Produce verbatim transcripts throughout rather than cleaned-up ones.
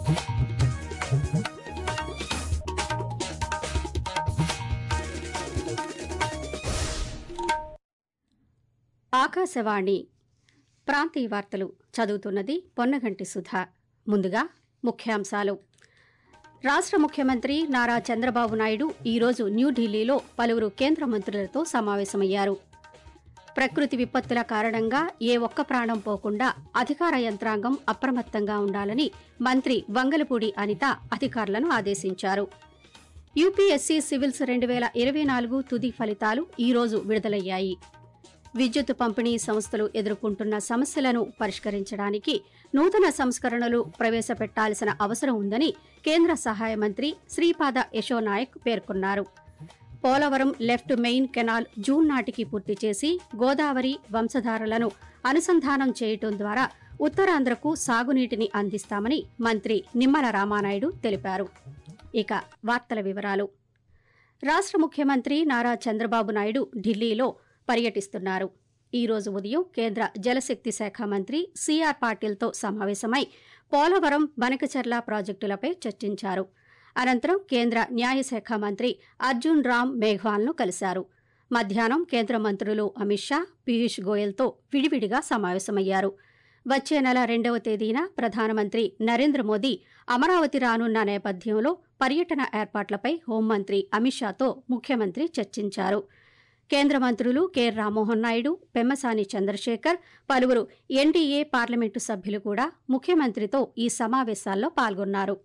ఆకాశవాణి ప్రాంతీయ వార్తలు చదువుతున్నది పొన్నగంటి సుధా. ముందుగా ముఖ్యాంశాలు. రాష్ట్ర ముఖ్యమంత్రి నారా చంద్రబాబు నాయుడు ఈరోజు న్యూఢిల్లీలో పలువురు కేంద్ర మంత్రులతో సమావేశమయ్యారు. ప్రకృతి విపత్తుల కారణంగా ఏ ఒక్క ప్రాణం పోకుండా అధికార యంత్రాంగం అప్రమత్తంగా ఉండాలని మంత్రి వంగలపూడి అనిత అధికారులను ఆదేశించారు. యూపీఎస్సీ సివిల్స్ రెండు వేల ఇరవై నాలుగు తుది ఫలితాలు ఈరోజు విడుదలయ్యాయి. విద్యుత్ పంపిణీ సంస్థలు ఎదుర్కొంటున్న సమస్యలను పరిష్కరించడానికి నూతన సంస్కరణలు ప్రవేశపెట్టాల్సిన అవసరం ఉందని కేంద్ర సహాయ మంత్రి శ్రీపాద యశో నాయక్ పేర్కొన్నారు. Polavaram left main canal June నాటికి పూర్తి చేసి గోదావరి వంశధారలను అనుసంధానం చేయటం ద్వారా ఉత్తరాంధ్రకు సాగునీటిని అందిస్తామని మంత్రి నిమ్మల రామానాయుడు తెలిపారు. ఇక వార్తల వివరాలు. రాష్ట్ర ముఖ్యమంత్రి నారా చంద్రబాబు నాయుడు ఢిల్లీలో పర్యటిస్తున్నారు. ఈ రోజు ఉదయం కేంద్ర జలశక్తి శాఖ మంత్రి సీఆర్ పాటిల్తో సమావేశమై పోలవరం బనకచెర్ల ప్రాజెక్టులపై చర్చించారు. అనంతరం కేంద్ర న్యాయశాఖ మంత్రి అర్జున్ రామ్ మేఘ్వాల్ను కలిశారు. మధ్యాహ్నం కేంద్ర మంత్రులు అమిత్ షా, పీయూష్ గోయల్తో విడివిడిగా సమావేశమయ్యారు. వచ్చే నెల రెండవ తేదీన ప్రధానమంత్రి నరేంద్ర మోదీ అమరావతి రానున్న నేపథ్యంలో పర్యటన ఏర్పాట్లపై హోంమంత్రి అమిత్ షాతో ముఖ్యమంత్రి చర్చించారు. కేంద్ర మంత్రులు కె రామ్మోహన్ నాయుడు, పెమ్మసాని చంద్రశేఖర్, పలువురు ఎన్డీఏ పార్లమెంటు సభ్యులు కూడా ముఖ్యమంత్రితో ఈ సమావేశాల్లో పాల్గొన్నారు.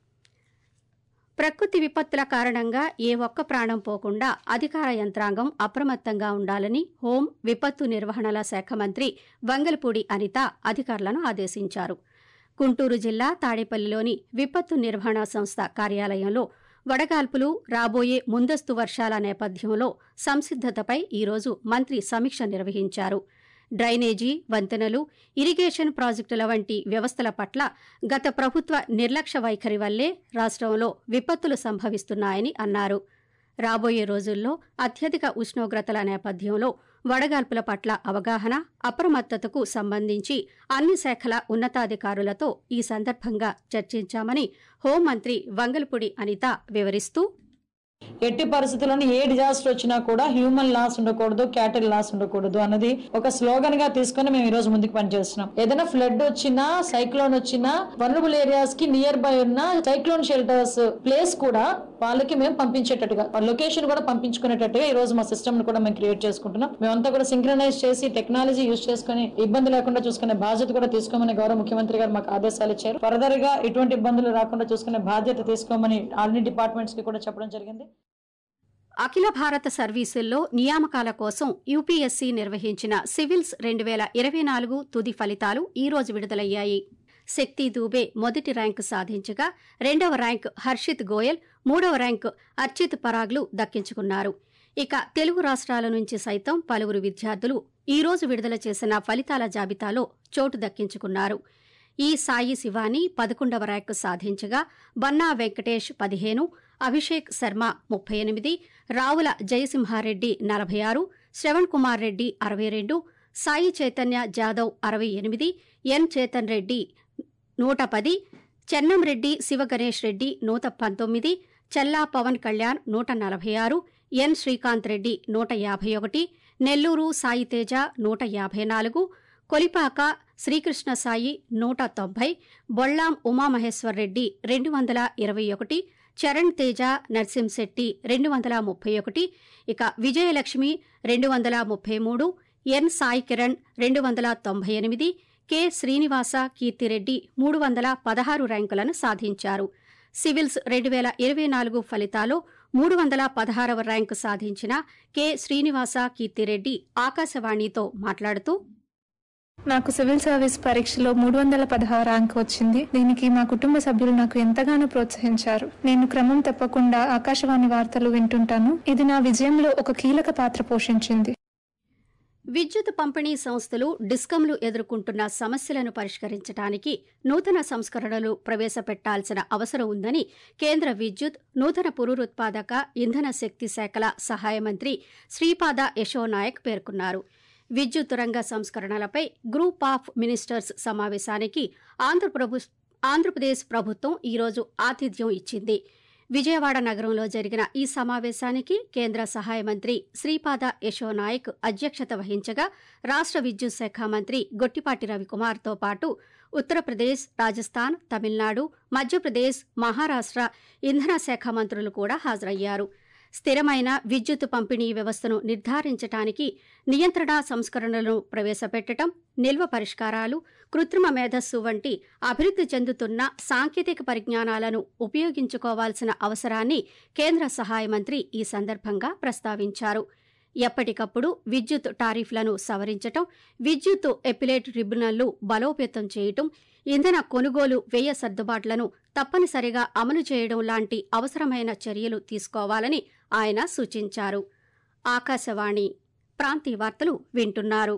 ప్రకృతి విపత్తుల కారణంగా ఏ ఒక్క ప్రాణం పోకుండా అధికార యంత్రాంగం అప్రమత్తంగా ఉండాలని హోం, విపత్తు నిర్వహణల శాఖ మంత్రి వంగలపూడి అనిత అధికారులను ఆదేశించారు. గుంటూరు జిల్లా తాడేపల్లిలోని విపత్తు నిర్వహణ సంస్థ కార్యాలయంలో వడగాల్పులు, రాబోయే ముందస్తు వర్షాల నేపథ్యంలో సంసిద్దతపై ఈరోజు మంత్రి సమీక్ష నిర్వహించారు. డ్రైనేజీ, వంతెనలు, ఇరిగేషన్ ప్రాజెక్టుల వంటి వ్యవస్థల పట్ల గత ప్రభుత్వ నిర్లక్ష్య వైఖరి వల్లే రాష్ట్రంలో విపత్తులు సంభవిస్తున్నాయని అన్నారు. రాబోయే రోజుల్లో అత్యధిక ఉష్ణోగ్రతల నేపథ్యంలో వడగాల్పుల పట్ల అవగాహన, అప్రమత్తతకు సంబంధించి అన్ని శాఖల ఉన్నతాధికారులతో ఈ సందర్భంగా చర్చించామని హోంమంత్రి వంగలపూడి అనిత వివరిస్తూ, ఎట్టి పరిస్థితుల్లోనూ ఏ డిజాస్టర్ వచ్చినా కూడా హ్యూమన్ లాస్ ఉండకూడదు, క్యాటిల్ లాస్ ఉండకూడదు అన్నది ఒక స్లోగన్ గా తీసుకుని మేము ఈ రోజు ముందుకు పనిచేస్తున్నాం. ఏదైనా ఫ్లడ్ వచ్చినా, సైక్లోన్ వచ్చినా వల్నరబుల్ ఏరియాస్ కి నియర్ బై ఉన్న సైక్లోన్ షెల్టర్స్ ప్లేస్ కూడా వాళ్ళకి మేము పంపించేటట్టుగా, లొకేషన్ కూడా పంపించుకునేటట్టుగా ఈ రోజు మా సిస్టమ్ కూడా మేము క్రియేట్ చేసుకుంటున్నాం. మేమంతా కూడా సింక్రనైజ్ చేసి టెక్నాలజీ యూజ్ చేసుకుని ఇబ్బంది లేకుండా చూసుకునే బాధ్యత కూడా తీసుకోమని గౌరవ ముఖ్యమంత్రి గారు మాకు ఆదేశాలు ఇచ్చారు. ఫర్దర్ గా ఎటువంటి ఇబ్బందులు రాకుండా చూసుకునే బాధ్యత తీసుకోమని అన్ని డిపార్ట్మెంట్స్ కి కూడా చెప్పడం జరిగింది. అఖిల భారత సర్వీసుల్లో నియామకాల కోసం యూపీఎస్సీ నిర్వహించిన సివిల్స్ రెండు వేల ఇరవై నాలుగు తుది ఫలితాలు ఈ రోజు విడుదలయ్యాయి. శక్తి దూబే మొదటి ర్యాంకు సాధించగా రెండవ ర్యాంకు హర్షిత్ గోయల్, మూడవ ర్యాంకు అర్చిత్ పరాగ్లు దక్కించుకున్నారు. ఇక తెలుగు రాష్ట్రాల నుంచి సైతం పలువురు విద్యార్థులు ఈ రోజు విడుదల చేసిన ఫలితాల జాబితాలో చోటు దక్కించుకున్నారు. ఈ సాయి శివాని పదకొండవ ర్యాంకు సాధించగా బన్నా వెంకటేష్ పదిహేను, అభిషేక్ శర్మ ముప్పై ఎనిమిది, రావుల జయసింహారెడ్డి నలభై ఆరు, శ్రవణ్ కుమార్ రెడ్డి అరవై రెండు, సాయి చైతన్య జాదవ్ అరవై ఎనిమిది, ఎన్ చేతన్ రెడ్డి నూట పది, చెన్నంరెడ్డి శివగణేష్ రెడ్డి నూట పంతొమ్మిది, చల్లా పవన్ కళ్యాణ్ నూట నలభై ఆరు, ఎన్ శ్రీకాంత్ రెడ్డి నూట యాభై ఒకటి, నెల్లూరు సాయితేజ నూట యాభై నాలుగు, కొలిపాక శ్రీకృష్ణ సాయి నూట తొంభై, బొళ్లాం ఉమామహేశ్వర్ రెడ్డి రెండు వందల ఇరవై ఒకటి, చరణ్ తేజ నర్సింశెట్టి రెండు వందల ముప్పై ఒకటి, ఇక విజయలక్ష్మి రెండు వందల ముప్పై మూడు, ఎన్ సాయి కిరణ్ రెండు వందల తొంభై ఎనిమిది, కె శ్రీనివాస కీర్తిరెడ్డి మూడు వందల పదహారు ర్యాంకులను సాధించారు. సివిల్స్ రెండు వేల ఇరవై నాలుగు ఫలితాల్లో మూడు వందల పదహారవ ర్యాంకు సాధించిన కె శ్రీనివాస కీర్తిరెడ్డి ఆకాశవాణితో మాట్లాడుతూ, నాకు సివిల్ సర్వీస్ పరీక్షలో మూడు వందల పదహారు ర్యాంక్ వచ్చింది. దీనికి మా కుటుంబ సభ్యులు నాకు ఎంతగానో ప్రోత్సహించారు. నేను క్రమం తప్పకుండా ఆకాశవాణి వార్తలు వింటుంటాను. ఇది నా విజయంలో ఒక కీలక పాత్ర పోషించింది. విద్యుత్ పంపిణీ సంస్థలు డిస్కంలు ఎదుర్కొంటున్న సమస్యలను పరిష్కరించడానికి నూతన సంస్కరణలు ప్రవేశపెట్టాల్సిన అవసరం ఉందని కేంద్ర విద్యుత్, నూతన పునరుత్పాదక ఇంధన శక్తి శాఖల సహాయ మంత్రి శ్రీపాద యశో నాయక్ పేర్కొన్నారు. విద్యుత్ రంగ సంస్కరణలపై గ్రూప్ ఆఫ్ మినిస్టర్స్ సమావేశానికి ఆంధ్రప్రభు ఆంధ్రప్రదేశ్ ప్రభుత్వం ఈరోజు ఆతిథ్యం ఇచ్చింది. విజయవాడ నగరంలో జరిగిన ఈ సమావేశానికి కేంద్ర సహాయ మంత్రి శ్రీపాద యశోనాయక్ అధ్యక్షత వహించగా రాష్ట విద్యుత్ శాఖ మంత్రి గొట్టిపాటి రవికుమార్తో పాటు ఉత్తరప్రదేశ్, రాజస్థాన్, తమిళనాడు, మధ్యప్రదేశ్, మహారాష్ట ఇంధన శాఖ మంత్రులు కూడా హాజరయ్యారు. స్థిరమైన విద్యుత్ పంపిణీ వ్యవస్థను నిర్ధారించడానికి నియంత్రణ సంస్కరణలను ప్రవేశపెట్టడం, నిల్వ పరిష్కారాలు, కృత్రిమ మేధస్సు వంటి అభివృద్ధి చెందుతున్న సాంకేతిక పరిజ్ఞానాలను ఉపయోగించుకోవాల్సిన అవసరాన్ని కేంద్ర సహాయ మంత్రి ఈ సందర్భంగా ప్రస్తావించారు. ఎప్పటికప్పుడు విద్యుత్ టారిఫ్లను సవరించటం, విద్యుత్ ఎపిలేట్ ట్రిబ్యునల్ను బలోపేతం చేయటం, ఇంధన కొనుగోలు వ్యయ సర్దుబాట్లను తప్పనిసరిగా అమలు చేయడం లాంటి అవసరమైన చర్యలు తీసుకోవాలని ఆయన సూచించారు. ఆకాశవాణి ప్రాంతీయ వార్తలు వింటున్నారు.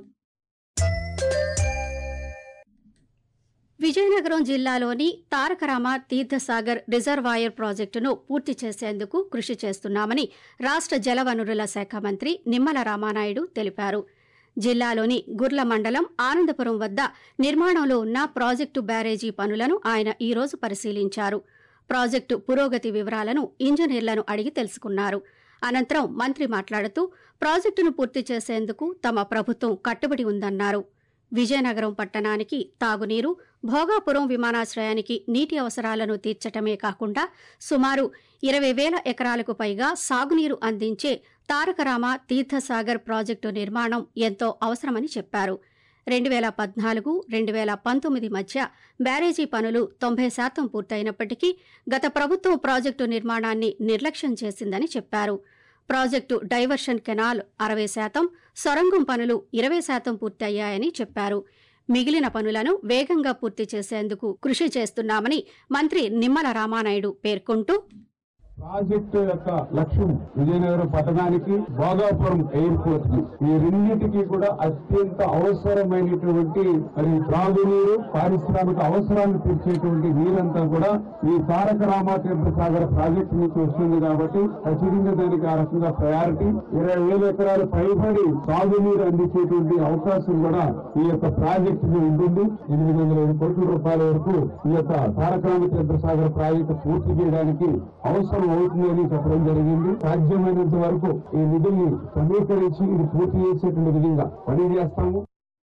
విజయనగరం జిల్లాలోని తారకరామ తీర్థసాగర్ రిజర్వాయర్ ప్రాజెక్టును పూర్తి చేసేందుకు కృషి చేస్తున్నామని రాష్ట జలవనరుల శాఖ మంత్రి నిమ్మల రామానాయుడు తెలిపారు. జిల్లాలోని గుర్ల మండలం ఆనందపురం వద్ద నిర్మాణంలో ఉన్న ప్రాజెక్టు బ్యారేజీ పనులను ఆయన ఈరోజు పరిశీలించారు. ప్రాజెక్టు పురోగతి వివరాలను ఇంజనీర్లను అడిగి తెలుసుకున్నారు. అనంతరం మంత్రి మాట్లాడుతూ ప్రాజెక్టును పూర్తి చేసేందుకు తమ ప్రభుత్వం కట్టుబడి ఉందన్నారు. విజయనగరం పట్టణానికి తాగునీరు, భోగాపురం విమానాశ్రయానికి నీటి అవసరాలను తీర్చటమే కాకుండా సుమారు ఇరవై వేల ఎకరాలకు పైగా సాగునీరు అందించే తారకరామ తీర్థసాగర్ ప్రాజెక్టు నిర్మాణం ఎంతో అవసరమని చెప్పారు. రెండు వేల పద్నాలుగు రెండు వేల పంతొమ్మిది మధ్య బ్యారేజీ పనులు తొంభై శాతం పూర్తయినప్పటికీ గత ప్రభుత్వం ప్రాజెక్టు నిర్మాణాన్ని నిర్లక్ష్యం చేసిందని చెప్పారు. ప్రాజెక్టు డైవర్షన్ కెనాల్ అరవై శాతం, సొరంగం పనులు ఇరవై శాతం పూర్తయ్యాయని చెప్పారు. మిగిలిన పనులను వేగంగా పూర్తి చేసేందుకు కృషి చేస్తున్నామని మంత్రి నిమ్మల రామానాయుడు పేర్కొంటూ ప్రాజెక్టు యొక్క లక్ష్యం విజయనగరం పట్టణానికి, భోగాపురం ఎయిర్పోర్ట్ కి, ఈ రెండింటికి కూడా అత్యంత అవసరమైనటువంటి మరి త్రాగునీరు, పారిశ్రామిక అవసరాలను తీర్చేటువంటి నీరంతా కూడా ఈ తారక రామతీర్థ సాగర్ ప్రాజెక్టు నుంచి వస్తుంది. కాబట్టి ఖచ్చితంగా దానికి ఆ రకంగా ప్రయారిటీ ఇరవై వేల ఎకరాలు పైబడి సాగునీరు అందించేటువంటి అవకాశం కూడా ఈ యొక్క ప్రాజెక్టు ఉంటుంది. ఎనిమిది వందల ఐదు కోట్ల రూపాయల వరకు ఈ యొక్క తారక రామతీర్థ సాగర్ ప్రాజెక్టు పూర్తి చేయడానికి అవసరం అవుతుందని చెప్పడం జరిగింది. సాధ్యమైనంత వరకు ఈ నిధుల్ని సమీకరించి ఇది పూర్తి చేసేటువంటి విధంగా పనిచేస్తాము.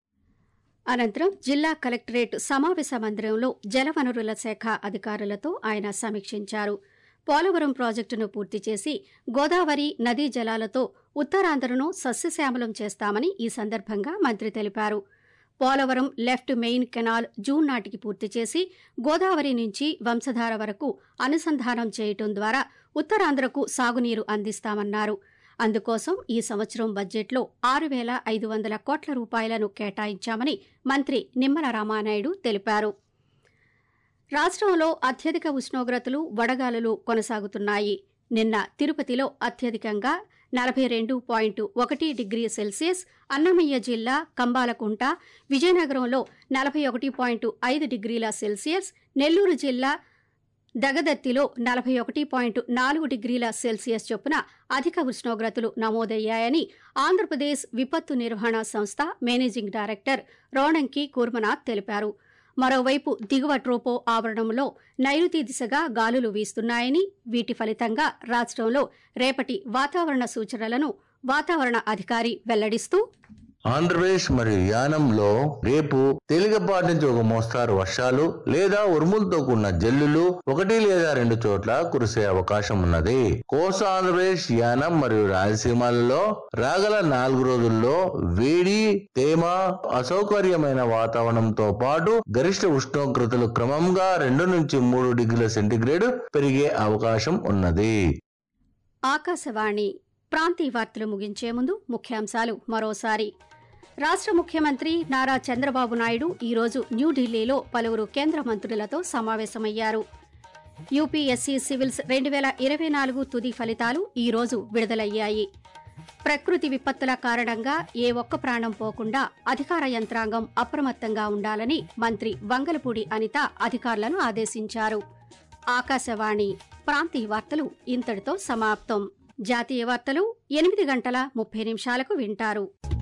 అనంతరం జిల్లా కలెక్టరేట్ సమావేశ మందిరంలో జలవనరుల శాఖ అధికారులతో ఆయన సమీక్షించారు. పోలవరం ప్రాజెక్టును పూర్తి చేసి గోదావరి నదీ జలాలతో ఉత్తరాంధ్రను సస్యశ్యామలం చేస్తామని ఈ సందర్భంగా మంత్రి తెలిపారు. Polavaram left main canal June నాటికి పూర్తి చేసి గోదావరి నుంచి వంశధార వరకు అనుసంధానం చేయటం ద్వారా ఉత్తరాంధ్రకు సాగునీరు అందిస్తామన్నారు. అందుకోసం ఈ సంవత్సరం బడ్జెట్లో ఆరు వేల ఐదు వందల కోట్ల రూపాయలను కేటాయించామని మంత్రి నిమ్మల రామానాయుడు తెలిపారు. రాష్ట్రంలో అత్యధిక ఉష్ణోగ్రతలు, వడగాలులు కొనసాగుతున్నాయి. నిన్న తిరుపతిలో అత్యధికంగా నలభై రెండు పాయింట్ ఒకటి డిగ్రీ సెల్సియస్, అన్నమయ్య జిల్లా కంబాలకుంట, విజయనగరంలో నలభై ఒకటి పాయింట్ ఐదు డిగ్రీల సెల్సియస్, నెల్లూరు జిల్లా దగదత్తిలో నలభై ఒకటి పాయింట్ నాలుగు డిగ్రీల సెల్సియస్ చొప్పున అధిక ఉష్ణోగ్రతలు నమోదయ్యాయని ఆంధ్రప్రదేశ్ విపత్తు నిర్వహణ సంస్థ మేనేజింగ్ డైరెక్టర్ రోణంకి కూర్మనాథ్ తెలిపారు. మరోవైపు దిగువ ట్రోపో ఆవరణంలో నైరుతి దిశగా గాలులు వీస్తున్నాయని, వీటి ఫలితంగా రాష్ట్రంలో రేపటి వాతావరణ సూచనలను వాతావరణ అధికారి వెల్లడిస్తూ ఆంధ్రప్రదేశ్ మరియు యానంలో రేపు తేలికపాటి నుంచి ఒక మోస్తారు వర్షాలు లేదా ఉరుములతో కూడిన జల్లులు ఒకటి లేదా రెండు చోట్ల కురిసే అవకాశం ఉన్నది. కోస్తా ఆంధ్రప్రదేశ్, యానం మరియు రాయలసీమలలో రాగల నాలుగు రోజుల్లో వేడి, తేమ, అసౌకర్యమైన వాతావరణంతో పాటు గరిష్ట ఉష్ణోగ్రతలు క్రమంగా రెండు నుంచి మూడు డిగ్రీల సెంటీగ్రేడ్ పెరిగే అవకాశం ఉన్నది. ఆకాశవాణి ప్రాంతీయ వార్తలు ముగించే ముందు ముఖ్యాంశాలు మరోసారి. రాష్ట్ర ముఖ్యమంత్రి నారా చంద్రబాబు నాయుడు ఈరోజు న్యూఢిల్లీలో పలువురు కేంద్ర మంత్రులతో సమావేశమయ్యారు. యూపీఎస్సీ సివిల్స్ రెండు వేల ఇరవై నాలుగు తుది ఫలితాలు ఈరోజు విడుదలయ్యాయి. ప్రకృతి విపత్తుల కారణంగా ఏ ఒక్క ప్రాణం పోకుండా అధికార యంత్రాంగం అప్రమత్తంగా ఉండాలని మంత్రి వంగలపూడి అనిత అధికారులను ఆదేశించారు. ఆకాశవాణి ప్రాంతీయ వార్తలు ఇంతటితో సమాప్తం. జాతీయ వార్తలు ఎనిమిది గంటల ముప్పై నిమిషాలకు వింటారు.